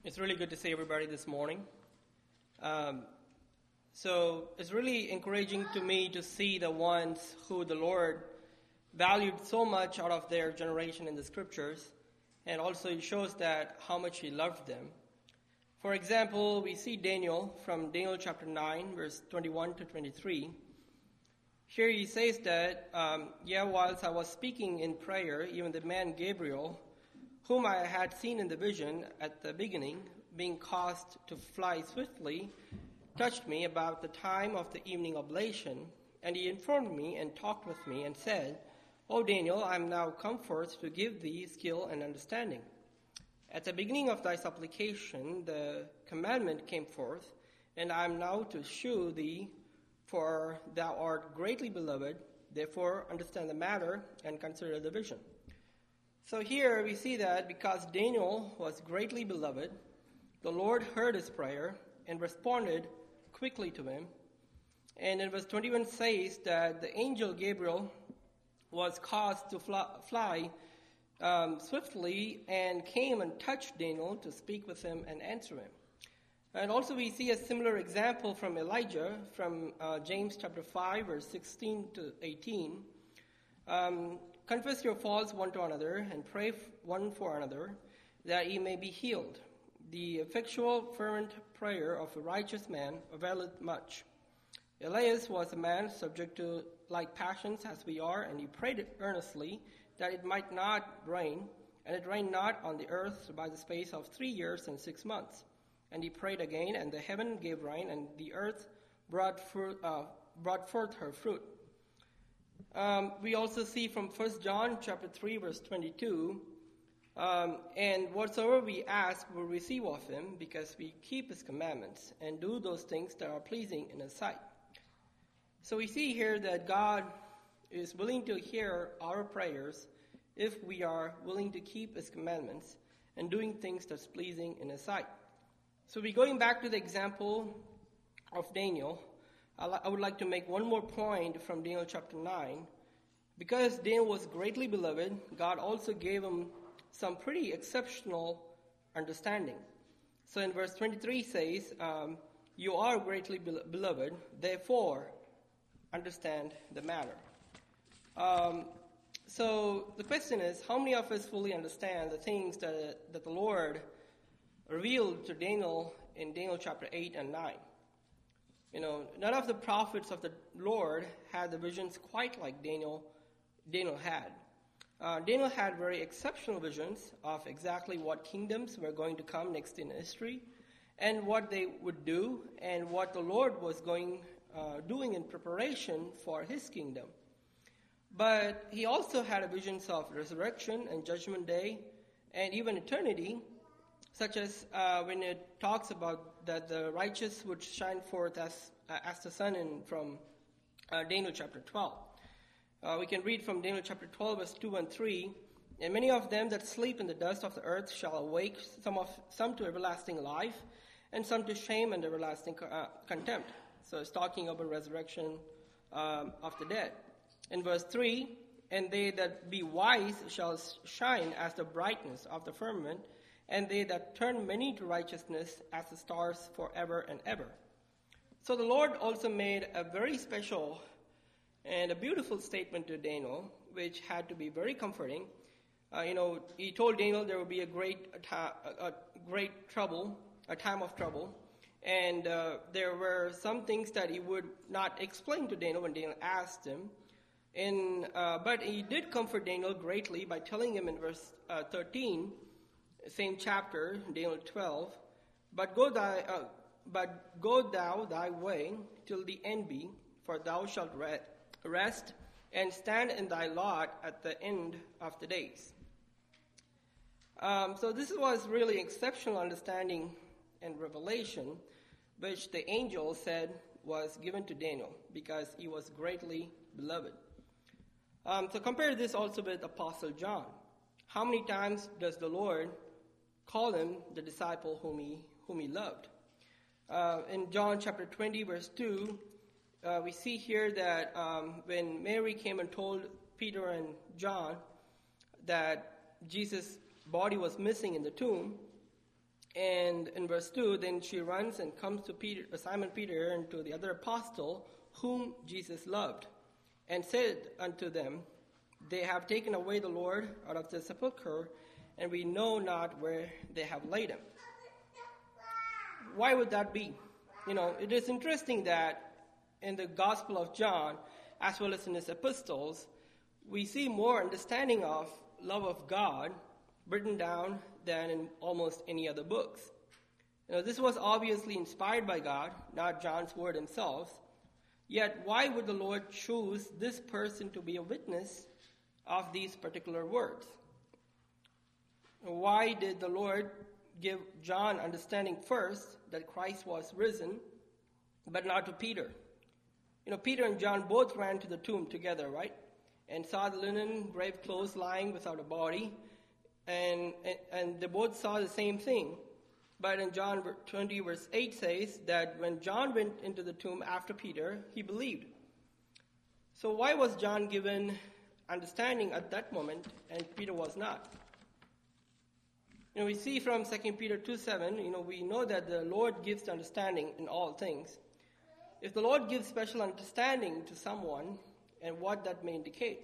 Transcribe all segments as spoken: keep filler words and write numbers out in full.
It's really good to see everybody this morning. Um, so it's really encouraging to me to see the ones who the Lord valued so much out of their generation in the scriptures, and also it shows that how much he loved them. For example, we see Daniel from Daniel chapter nine, verse twenty-one to twenty-three. Here he says that, um, yeah, whilst I was speaking in prayer, even the man Gabriel, whom I had seen in the vision at the beginning, being caused to fly swiftly, touched me about the time of the evening oblation, and he informed me and talked with me and said, O Daniel, I am now come forth to give thee skill and understanding. At the beginning of thy supplication, the commandment came forth, and I am now to shew thee, for thou art greatly beloved, therefore understand the matter and consider the vision. So here we see that because Daniel was greatly beloved, the Lord heard his prayer and responded quickly to him. And in verse twenty-one says that the angel Gabriel was caused to fly, fly um, swiftly and came and touched Daniel to speak with him and answer him. And also we see a similar example from Elijah from uh, James chapter five, verse sixteen to eighteen. Um, Confess your faults one to another, and pray one for another, that ye may be healed. The effectual, fervent prayer of a righteous man availeth much. Elias was a man subject to like passions as we are, and he prayed earnestly that it might not rain, and it rained not on the earth by the space of three years and six months. And he prayed again, and the heaven gave rain, and the earth brought, fruit, uh, brought forth her fruit. Um, we also see from First John chapter three, verse twenty-two, um, and whatsoever we ask we'll receive of him, because we keep his commandments and do those things that are pleasing in his sight. So we see here that God is willing to hear our prayers if we are willing to keep his commandments and doing things that's pleasing in his sight. So we're going back to the example of Daniel. I would like to make one more point from Daniel chapter nine. Because Daniel was greatly beloved, God also gave him some pretty exceptional understanding. So in verse twenty-three says, um, you are greatly beloved, therefore understand the matter. Um, so the question is, how many of us fully understand the things that, that the Lord revealed to Daniel in Daniel chapter eight and nine? You know, none of the prophets of the Lord had the visions quite like Daniel Daniel had. Uh, Daniel had very exceptional visions of exactly what kingdoms were going to come next in history, and what they would do, and what the Lord was going uh, doing in preparation for his kingdom. But he also had visions of resurrection and judgment day, and even eternity, such as uh, when it talks about that the righteous would shine forth as uh, as the sun in from uh, Daniel chapter twelve. Uh, we can read from Daniel chapter twelve, verse two and three. And many of them that sleep in the dust of the earth shall awake, some of some to everlasting life, and some to shame and everlasting uh, contempt. So it's talking about resurrection um, of the dead. In verse three, and they that be wise shall shine as the brightness of the firmament, and they that turn many to righteousness as the stars forever and ever. So the Lord also made a very special and a beautiful statement to Daniel, which had to be very comforting. Uh, you know, he told Daniel there would be a great, a, a great trouble, a time of trouble, and uh, there were some things that he would not explain to Daniel when Daniel asked him. In, uh, but he did comfort Daniel greatly by telling him in verse uh, thirteen, same chapter, Daniel twelve, but go thy, uh, but go thou thy way till the end be, for thou shalt re- rest and stand in thy lot at the end of the days. Um, so this was really exceptional understanding and revelation, which the angel said was given to Daniel because he was greatly beloved. Um, so compare this also with Apostle John. How many times does the Lord call him the disciple whom he whom he loved? Uh, in John chapter twenty, verse two, uh, we see here that um, when Mary came and told Peter and John that Jesus' body was missing in the tomb, And in verse two, then she runs and comes to Peter, Simon Peter and to the other apostle, whom Jesus loved, and said unto them, They have taken away the Lord out of the sepulchre, and we know not where they have laid him. Why would that be? You know, it is interesting that in the Gospel of John, as well as in his epistles, we see more understanding of love of God written down than in almost any other books. You know, this was obviously inspired by God, not John's word himself. Yet, why would the Lord choose this person to be a witness of these particular words? Why did the Lord give John understanding first that Christ was risen, but not to Peter? You know, Peter and John both ran to the tomb together, right? And saw the linen grave clothes lying without a body. And, and and they both saw the same thing. But in John twenty, verse eight says that when John went into the tomb after Peter, he believed. So why was John given understanding at that moment and Peter was not? You know, we see from Second Peter two seven, you know, we know that the Lord gives understanding in all things. If the Lord gives special understanding to someone, and what that may indicate.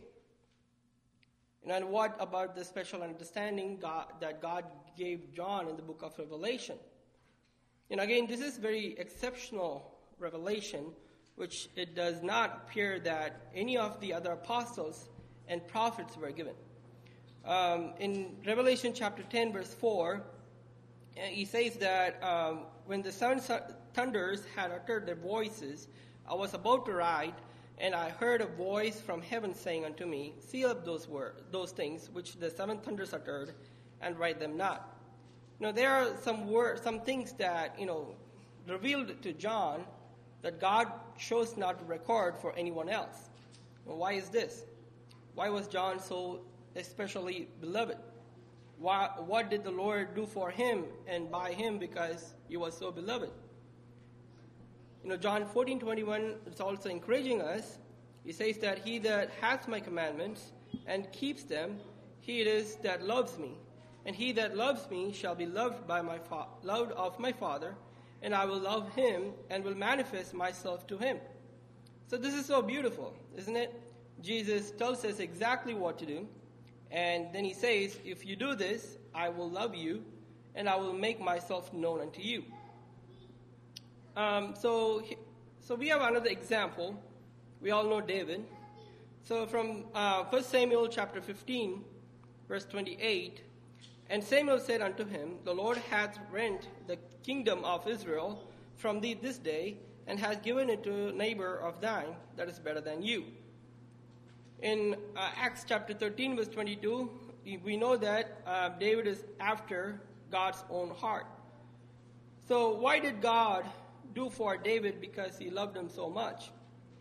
And what about the special understanding God, that God gave John in the book of Revelation? And again, this is very exceptional revelation, which it does not appear that any of the other apostles and prophets were given. Um, in Revelation chapter ten, verse four, he says that um, when the seven thunders had uttered their voices, I was about to write, and I heard a voice from heaven saying unto me, Seal up those words, those things which the seven thunders uttered, and write them not. You know, there are some words, some things that, you know, revealed to John that God chose not to record for anyone else. Well, why is this? Why was John so especially beloved? Why, what did the Lord do for him and by him because he was so beloved? You know, John fourteen twenty-one is also encouraging us. He says that he that hath my commandments and keeps them, he it is that loves me. And he that loves me shall be loved by my fa- loved of my Father, and I will love him and will manifest myself to him. So this is so beautiful, isn't it? Jesus tells us exactly what to do. And then he says, if you do this, I will love you, and I will make myself known unto you. Um, so, so we have another example. We all know David. So from uh, First Samuel chapter fifteen, verse twenty-eight, and Samuel said unto him, The Lord hath rent the kingdom of Israel from thee this day, and hath given it to a neighbor of thine that is better than you. In uh, Acts chapter thirteen, verse twenty-two, we know that uh, David is after God's own heart. So why did God do for David? Because he loved him so much.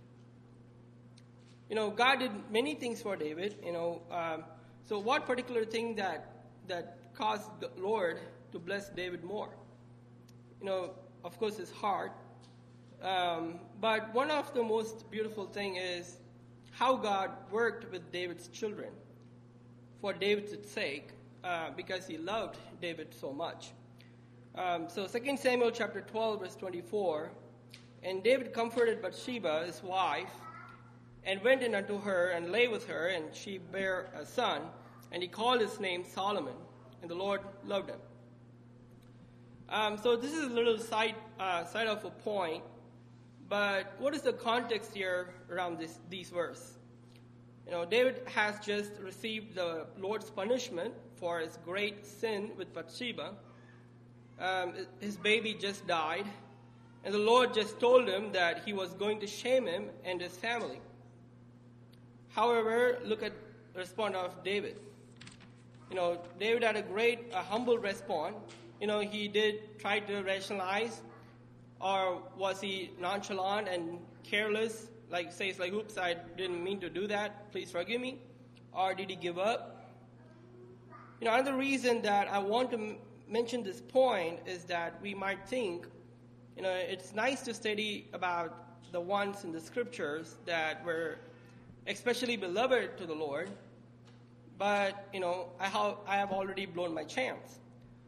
You know, God did many things for David. You know, um, so what particular thing that that caused the Lord to bless David more? You know, of course, his heart. Um, but one of the most beautiful thing is how God worked with David's children for David's sake, uh, because he loved David so much. Um, so Second Samuel chapter twelve, verse twenty-four, and David comforted Bathsheba, his wife, and went in unto her and lay with her, and she bare a son, and he called his name Solomon, and the Lord loved him. Um, so this is a little side uh, side of a point, but what is the context here around this these verses? You know, David has just received the Lord's punishment for his great sin with Bathsheba. Um, his baby just died, and the Lord just told him that he was going to shame him and his family. However, look at the response of David. You know, David had a great, a humble response. You know, he did try to rationalize, or was he nonchalant and careless, like says like, oops, I didn't mean to do that, please forgive me? Or did he give up? You know, another reason that I want to m- mention this point is that we might think, you know, it's nice to study about the ones in the scriptures that were especially beloved to the Lord, but, you know, I have, I have already blown my chance.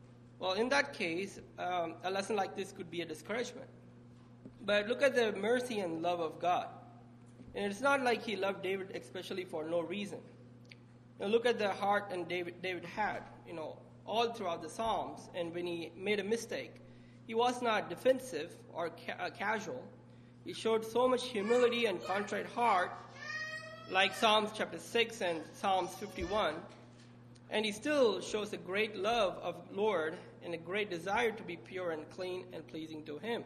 Well, in that case, um, a lesson like this could be a discouragement. But look at the mercy and love of God. And it's not like he loved David especially for no reason. You know, look at the heart and David David had, you know, all throughout the Psalms. And when he made a mistake, he was not defensive or ca- uh, casual. He showed so much humility and contrite heart, like Psalms chapter six and Psalms fifty-one. And he still shows a great love of Lord and a great desire to be pure and clean and pleasing to him.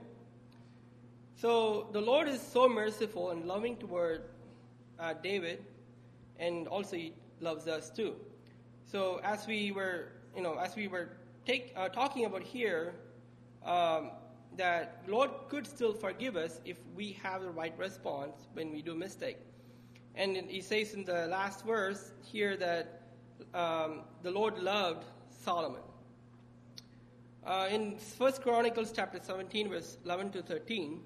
So the Lord is so merciful and loving toward uh, David, and also he loves us too. So as we were, you know, as we were take, uh, talking about here, um, that Lord could still forgive us if we have the right response when we do mistake. And he says in the last verse here that um, the Lord loved Solomon. Uh, in First Chronicles chapter seventeen, verse eleven to thirteen,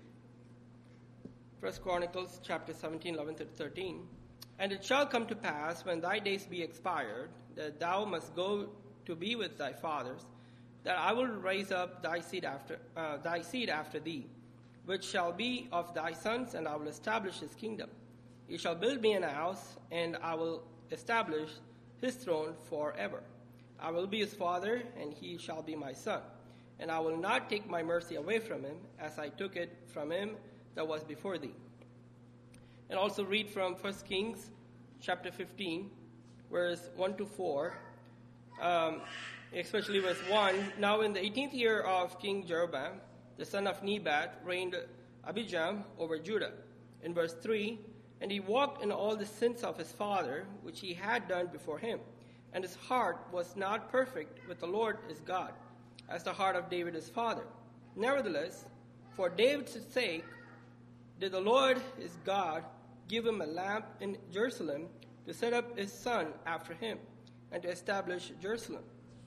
First Chronicles chapter seventeen, eleven to thirteen. And it shall come to pass, when thy days be expired, that thou must go to be with thy fathers, that I will raise up thy seed after uh, thy seed after thee, which shall be of thy sons, and I will establish his kingdom. He shall build me an house, and I will establish his throne forever. I will be his father, and he shall be my son. And I will not take my mercy away from him, as I took it from him that was before thee. And also read from First Kings chapter fifteen, verse one to four, um, especially verse one. Now in the eighteenth year of King Jeroboam, the son of Nebat, reigned Abijam over Judah. In verse three, and he walked in all the sins of his father, which he had done before him. And his heart was not perfect with the Lord his God, as the heart of David his father. Nevertheless, for David's sake, did the Lord his God give him a lamp in Jerusalem to set up his son after him and to establish Jerusalem.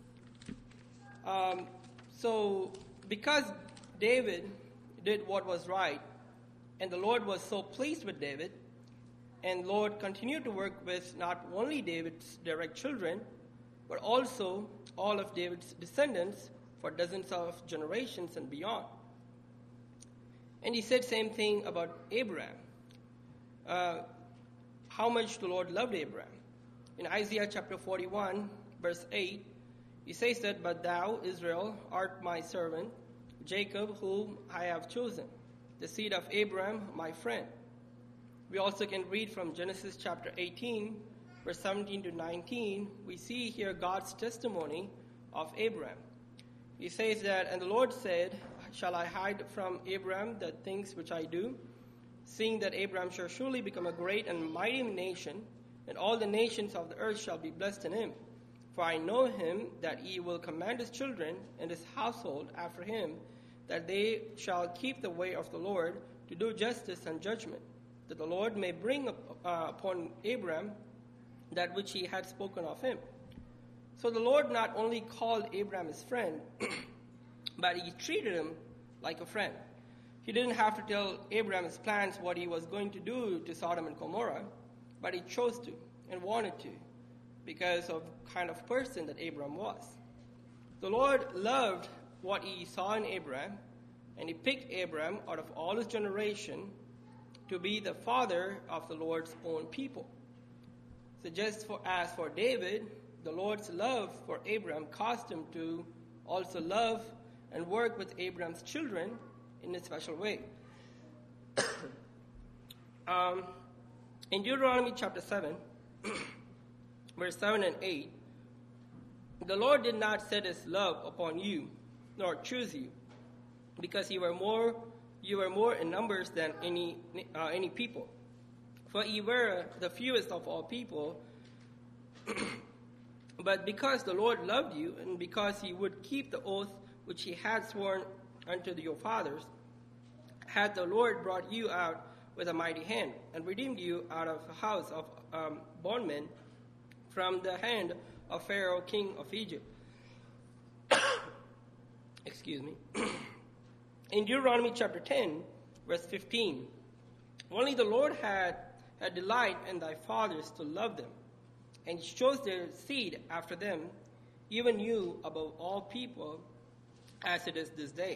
Um, so, because David did what was right, and the Lord was so pleased with David, and Lord continued to work with not only David's direct children, but also all of David's descendants for dozens of generations and beyond. And he said same thing about Abraham. Uh, how much the Lord loved Abraham. In Isaiah chapter forty-one, verse eight, he says that, but thou, Israel, art my servant, Jacob, whom I have chosen, the seed of Abraham, my friend. We also can read from Genesis chapter eighteen, verse seventeen to nineteen. We see here God's testimony of Abraham. He says that, and the Lord said, shall I hide from Abraham the things which I do, seeing that Abraham shall surely become a great and mighty nation, and all the nations of the earth shall be blessed in him. For I know him that he will command his children and his household after him, that they shall keep the way of the Lord, to do justice and judgment, that the Lord may bring up, uh, upon Abraham that which he had spoken of him. So the Lord not only called Abraham his friend, but he treated him like a friend. He didn't have to tell Abraham his plans, what he was going to do to Sodom and Gomorrah, but he chose to and wanted to because of the kind of person that Abraham was. The Lord loved what he saw in Abraham, and he picked Abraham out of all his generation to be the father of the Lord's own people. So just for, as for David, the Lord's love for Abraham caused him to also love and work with Abraham's children in a special way. um, in Deuteronomy chapter seven, verse seven and eight, the Lord did not set his love upon you, nor choose you, because you were more you were more in numbers than any uh, any people. For ye were the fewest of all people, but because the Lord loved you, and because he would keep the oath which he had sworn unto your fathers, had the Lord brought you out with a mighty hand, and redeemed you out of the house of um, bondmen, from the hand of Pharaoh king of Egypt. Excuse me. In Deuteronomy chapter ten, verse fifteen, only the Lord had had delight in thy fathers to love them, and chose their seed after them, even you above all people, as it is this day.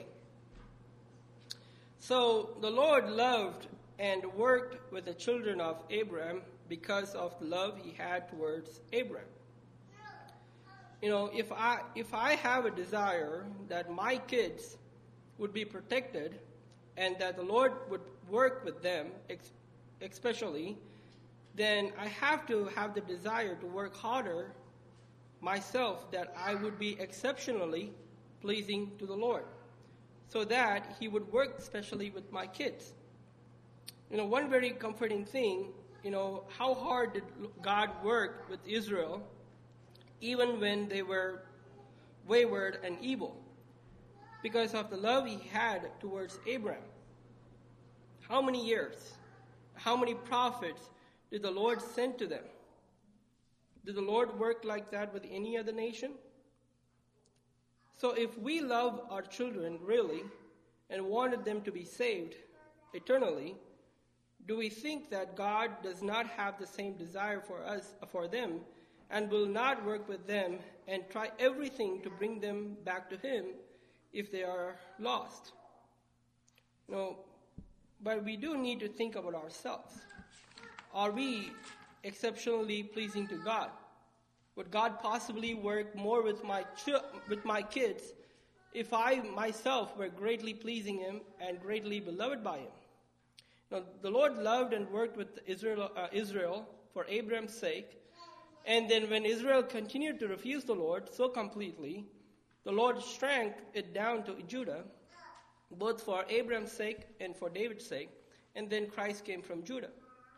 So the Lord loved and worked with the children of Abraham because of the love he had towards Abraham. You know, if I if I have a desire that my kids would be protected and that the Lord would work with them, especially, then I have to have the desire to work harder myself, that I would be exceptionally pleasing to the Lord, so that he would work especially with my kids. You know, one very comforting thing, you know, how hard did God work with Israel even when they were wayward and evil, because of the love he had towards Abraham. How many years, how many prophets did the Lord send to them? Did the Lord work like that with any other nation? So if we love our children really and wanted them to be saved eternally, do we think that God does not have the same desire for us, for them, and will not work with them and try everything to bring them back to him if they are lost? No, but we do need to think about ourselves. Are we exceptionally pleasing to God? Would God possibly work more with my ch- with my kids if I myself were greatly pleasing him and greatly beloved by him? Now, the Lord loved and worked with Israel, uh, Israel for Abraham's sake. And then when Israel continued to refuse the Lord so completely, the Lord shrank it down to Judah, both for Abraham's sake and for David's sake. And then Christ came from Judah.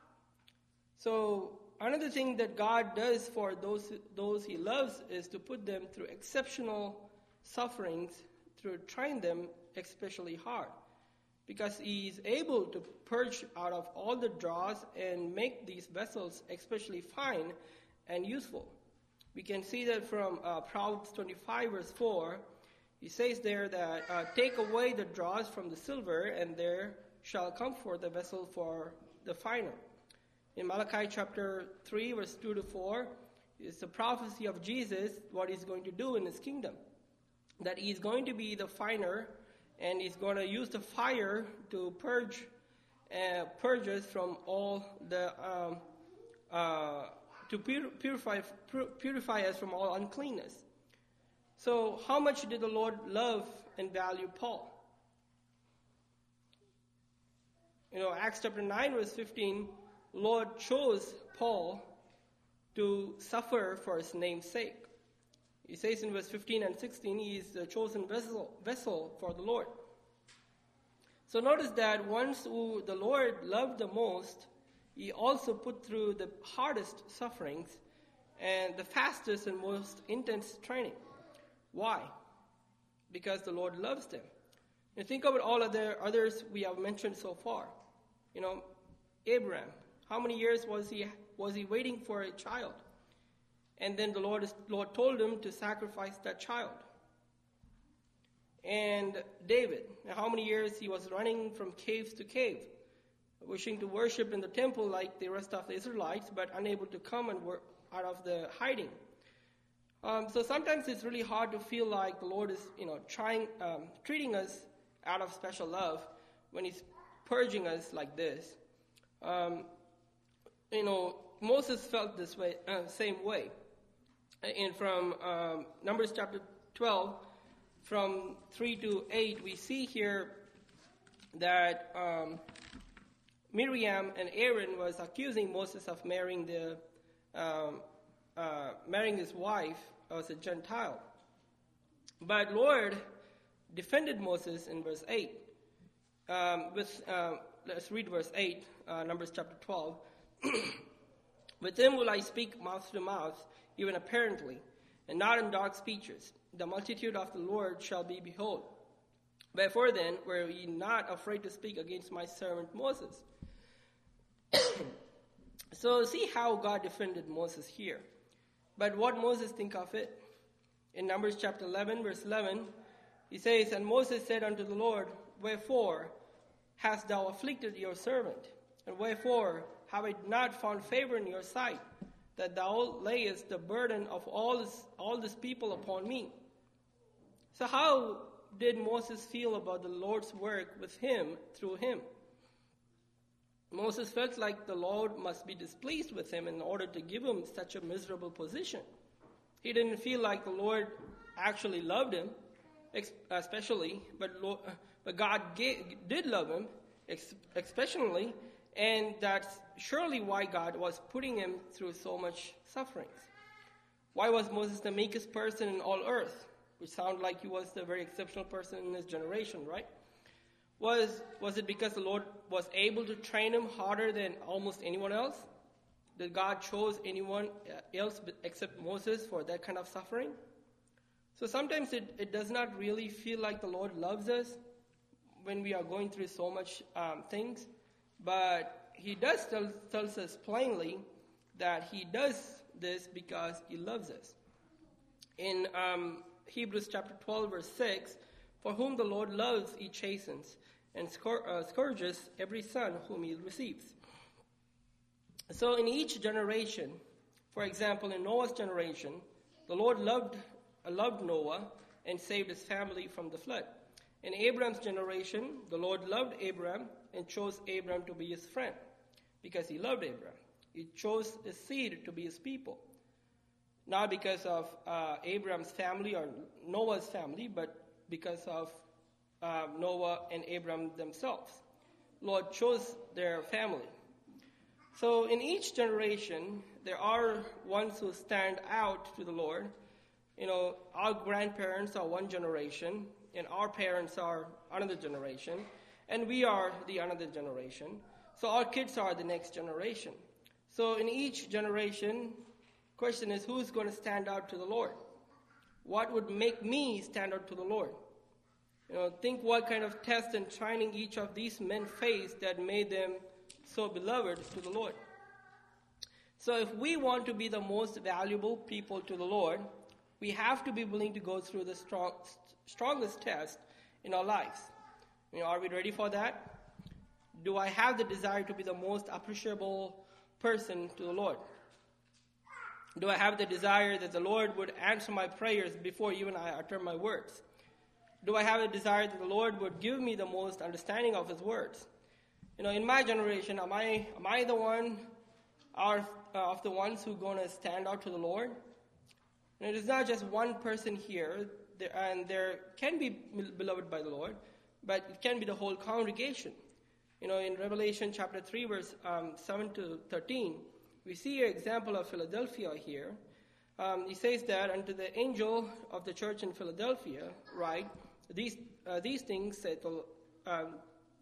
So another thing that God does for those, those he loves is to put them through exceptional sufferings, through trying them especially hard, because he is able to purge out of all the dross and make these vessels especially fine and useful. We can see that from uh, Proverbs twenty-five, verse four. He says there that, uh, take away the dross from the silver, and there shall come forth a vessel for the finer. In Malachi chapter three, verse two to four, is the prophecy of Jesus, what he's going to do in his kingdom. That he's going to be the finer, and he's going to use the fire to purge, uh, purge us from all the, um, uh, to pur- purify, pur- purify us from all uncleanness. So how much did the Lord love and value Paul? You know, Acts chapter nine, verse fifteen, Lord chose Paul to suffer for his name's sake. He says in verse fifteen and sixteen, he is the chosen vessel, vessel for the Lord. So notice that once who the Lord loved the most, he also put through the hardest sufferings and the fastest and most intense training. Why? Because the Lord loves them. And think about all of the others we have mentioned so far. You know, Abraham, how many years was he was he waiting for a child? And then the Lord, Lord told him to sacrifice that child. And David, how many years he was running from cave to cave, wishing to worship in the temple like the rest of the Israelites, but unable to come and work out of the hiding. Um, so sometimes it's really hard to feel like the Lord is, you know, trying, um, treating us out of special love when he's purging us like this. Um, you know, Moses felt this way, uh, same way. And from um, Numbers chapter twelve, from three to eight, we see here that um, Miriam and Aaron was accusing Moses of marrying the um, uh, marrying his wife as a Gentile. But Lord defended Moses in verse eight. Um, with uh, let's read verse eight, uh, Numbers chapter twelve. With him will I speak mouth to mouth, even apparently, and not in dark speeches. The multitude of the Lord shall be behold. Wherefore then were ye not afraid to speak against my servant Moses? So see how God defended Moses here. But what Moses think of it? In Numbers chapter eleven, verse eleven, he says, And Moses said unto the Lord, Wherefore hast thou afflicted your servant? And wherefore have I not found favor in your sight, that thou layest the burden of all this, all this people upon me? So how did Moses feel about the Lord's work with him through him? Moses felt like the Lord must be displeased with him in order to give him such a miserable position. He didn't feel like the Lord actually loved him, especially, but, but God gave, did love him, especially, and that's surely why God was putting him through so much sufferings. Why was Moses the meekest person in all earth? Which sounded like he was the very exceptional person in his generation, right? Was, was it because the Lord was able to train him harder than almost anyone else? Did God chose anyone else except Moses for that kind of suffering? So sometimes it, it does not really feel like the Lord loves us when we are going through so much um, things. But he does tell tells us plainly that he does this because he loves us. In um, Hebrews chapter twelve, verse six, for whom the Lord loves, he chastens, and scour- uh, scourges every son whom he receives. So in each generation, for example, in Noah's generation, the Lord loved, uh, loved Noah and saved his family from the flood. In Abraham's generation, the Lord loved Abraham and chose Abraham to be his friend because he loved Abraham. He chose his seed to be his people. Not because of uh, Abraham's family or Noah's family, but because of uh, Noah and Abraham themselves. Lord chose their family. So in each generation, there are ones who stand out to the Lord. You know, our grandparents are one generation, and our parents are another generation, and we are the another generation. So our kids are the next generation. So in each generation, question is, who's going to stand out to the Lord? What would make me stand out to the Lord? You know, think what kind of test and training each of these men faced that made them so beloved to the Lord. So if we want to be the most valuable people to the Lord, we have to be willing to go through the strong, strongest test in our lives. You know, are we ready for that? Do I have the desire to be the most appreciable person to the Lord? Do I have the desire that the Lord would answer my prayers before even I utter my words? Do I have a desire that the Lord would give me the most understanding of his words? You know, in my generation, am I am I the one are, uh, of the ones who are going to stand out to the Lord? And it is not just one person here, there, and there can be beloved by the Lord, but it can be the whole congregation. You know, in Revelation chapter three, verse um, seven to thirteen, we see an example of Philadelphia here. Um, he says that, unto the angel of the church in Philadelphia, write, these uh, these things said the um,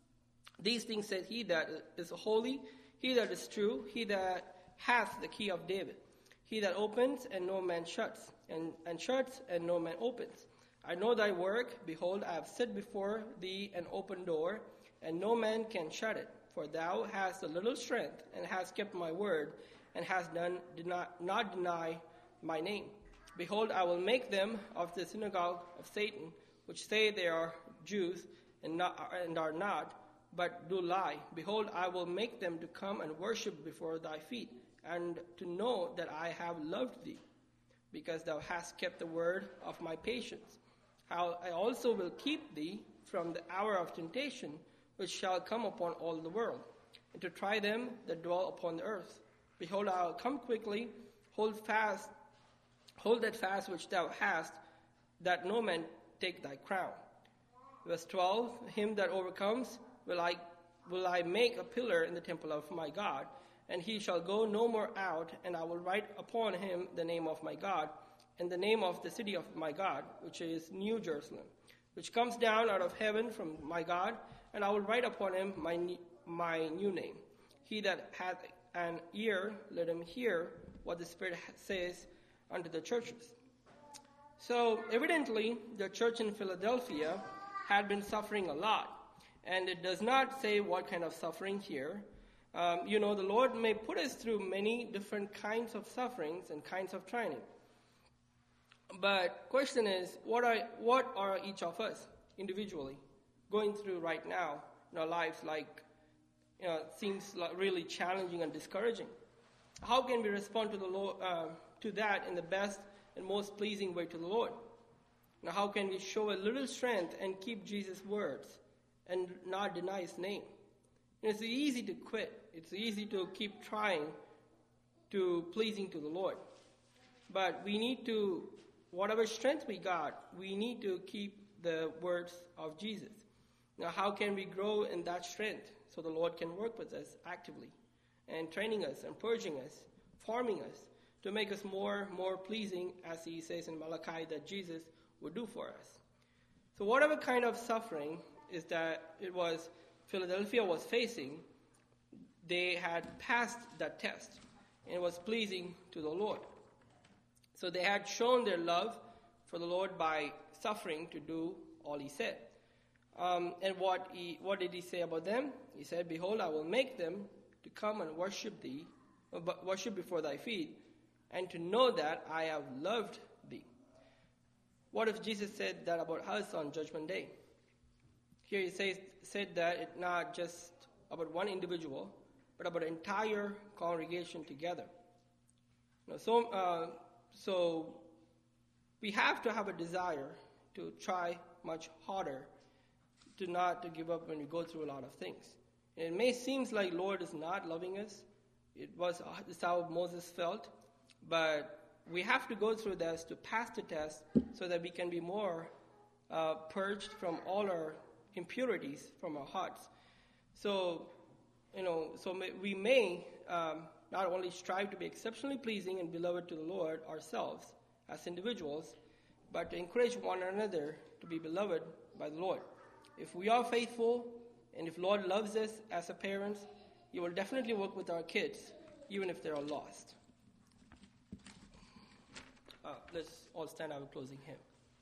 These things said he that is holy, he that is true, he that hath the key of David, he that opens and no man shuts, and, and shuts and no man opens. I know thy work. Behold, I have set before thee an open door, and no man can shut it. For thou hast a little strength, and hast kept my word, and hast done deny, not deny my name. Behold, I will make them of the synagogue of Satan, which say they are Jews, and, not, and are not, but do lie. Behold, I will make them to come and worship before thy feet, and to know that I have loved thee, because thou hast kept the word of my patience. How I also will keep thee from the hour of temptation, which shall come upon all the world, and to try them that dwell upon the earth. Behold, I will come quickly. Hold fast, hold that fast which thou hast, that no man take thy crown. Verse twelve, him that overcomes will I will I make a pillar in the temple of my God, and he shall go no more out, and I will write upon him the name of my God, and the name of the city of my God, which is New Jerusalem, which comes down out of heaven from my God, and I will write upon him my my new name. He that hath an ear, let him hear what the Spirit says unto the churches. So evidently, the church in Philadelphia had been suffering a lot. And it does not say what kind of suffering here. Um, you know, the Lord may put us through many different kinds of sufferings and kinds of training. But question is, what are what are each of us individually going through right now in our lives? Like, you know, seems like really challenging and discouraging. How can we respond to the Lord, uh, to that in the best and most pleasing way to the Lord? Now, how can we show a little strength and keep Jesus' words and not deny his name? It's easy to quit. It's easy to keep trying to pleasing to the Lord. But we need to, whatever strength we got, we need to keep the words of Jesus. Now, how can we grow in that strength so the Lord can work with us actively and training us and purging us, forming us to make us more more pleasing, as he says in Malachi that Jesus would do for us. So whatever kind of suffering is that it was Philadelphia was facing, they had passed that test and it was pleasing to the Lord. So they had shown their love for the Lord by suffering to do all he said. Um, and what he, what did he say about them? He said, "Behold, I will make them to come and worship thee, uh, worship before thy feet, and to know that I have loved thee." What if Jesus said that about us on Judgment Day? Here he says, said that it's not just about one individual, but about an entire congregation together. Now, so, uh, so we have to have a desire to try much harder, to not to give up when we go through a lot of things. And it may seem like Lord is not loving us. It was this how Moses felt, but we have to go through this to pass the test so that we can be more uh, purged from all our impurities from our hearts. So, you know, so may, we may um, not only strive to be exceptionally pleasing and beloved to the Lord ourselves as individuals, but to encourage one another to be beloved by the Lord. If we are faithful, and if Lord loves us as a parents, he will definitely work with our kids, even if they are lost. Uh, let's all stand up, closing hymn.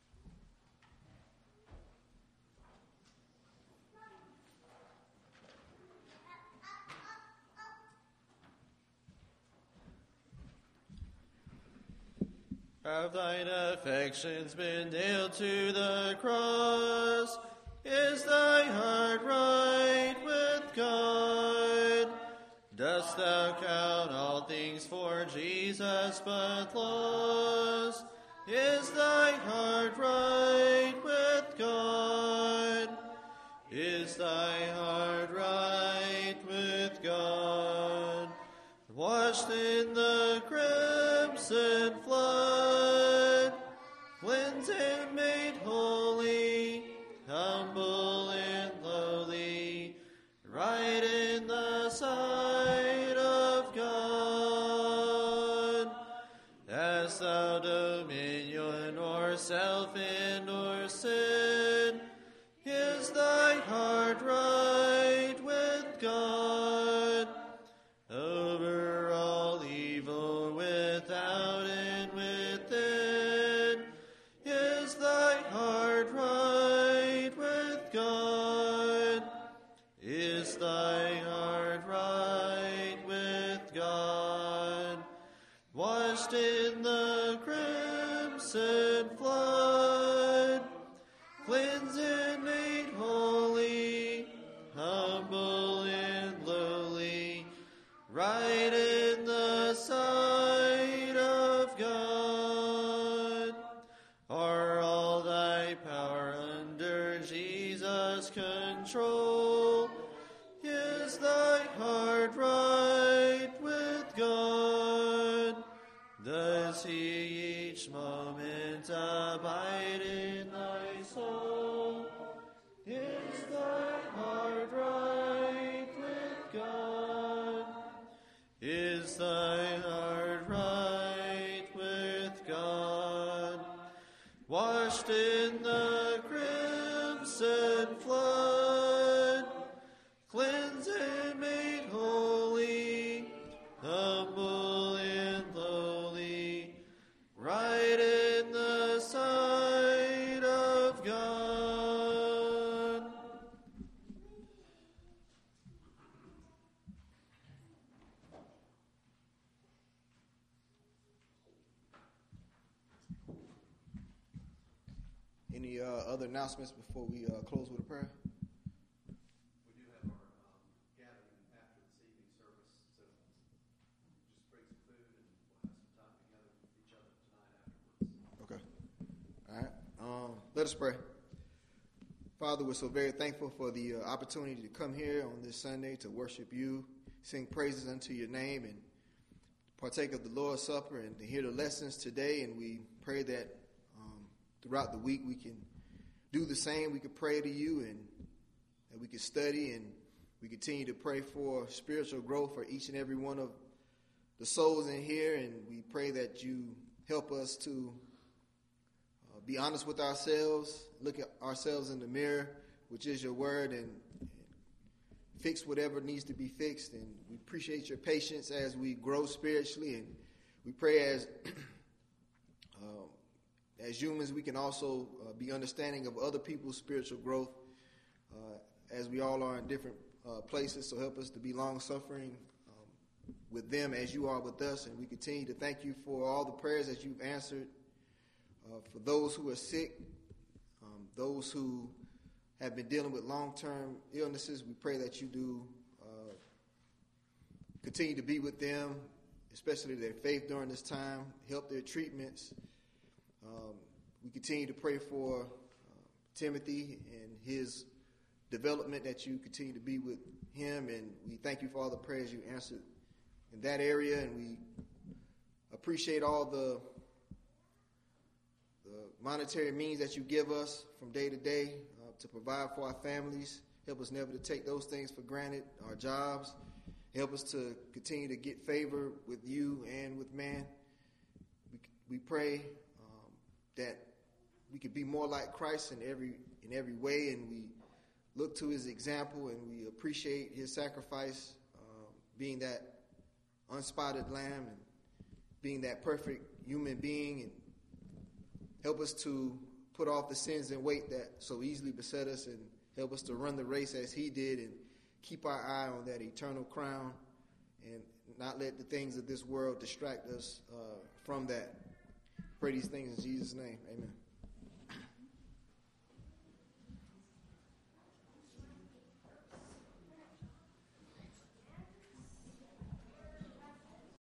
Have thine affections been nailed to the cross? Is thy heart right with God? Dost thou count all things for Jesus but loss? Is thy heart right with God? Is thy heart right with God? Washed in the crimson flood, cleansed and made holy, humble and lowly, right in the sight of God. Hast thou dominion o'er self and o'er sin? Is thy heart right with God? Over all evil without and within, is thy heart right with God? Is thy heart right with God? Washed in the crimson flood, cleansed and made holy, humble and lowly, right in the sight of God. Are all thy power under Jesus' control? Is thy heart right with God? Does he each moment abide in thy soul? Is thy heart right with God? Is thy heart right with God? Washed in the crimson flood, cleansed and made holy, humble and lowly, right in the sight of God. Any uh, other announcements before we uh, close with a prayer? We do have our um, gathering after this evening service, so just bring some food and we'll have some time together with each other tonight afterwards. Okay. All right. Um, Let us pray. Father, we're so very thankful for the uh, opportunity to come here on this Sunday to worship you, sing praises unto your name, and partake of the Lord's Supper and to hear the lessons today. And we pray that um, throughout the week we can do the same. We can pray to you and that we can study, and we continue to pray for spiritual growth for each and every one of the souls in here. And we pray that you help us to uh, be honest with ourselves, look at ourselves in the mirror, which is your word, and, and fix whatever needs to be fixed. And we appreciate your patience as we grow spiritually. And we pray as um, as humans we can also uh, be understanding of other people's spiritual growth, uh, as we all are in different uh, places. So help us to be long-suffering um, with them as you are with us. And we continue to thank you for all the prayers that you've answered, uh, for those who are sick, um, those who have been dealing with long-term illnesses. We pray that you do uh, continue to be with them, especially their faith during this time, help their treatments. Um, we continue to pray for uh, Timothy and his development, that you continue to be with him, and we thank you for all the prayers you answered in that area, and we appreciate all the, the monetary means that you give us from day to day uh, to provide for our families. Help us never to take those things for granted, our jobs. Help us to continue to get favor with you and with man. We, we pray um, that we could be more like Christ in every in every way, and we look to his example, and we appreciate his sacrifice, um, being that unspotted lamb and being that perfect human being, and help us to put off the sins and weight that so easily beset us, and help us to run the race as he did, and keep our eye on that eternal crown, and not let the things of this world distract us uh, from that. Pray these things in Jesus' name. Amen.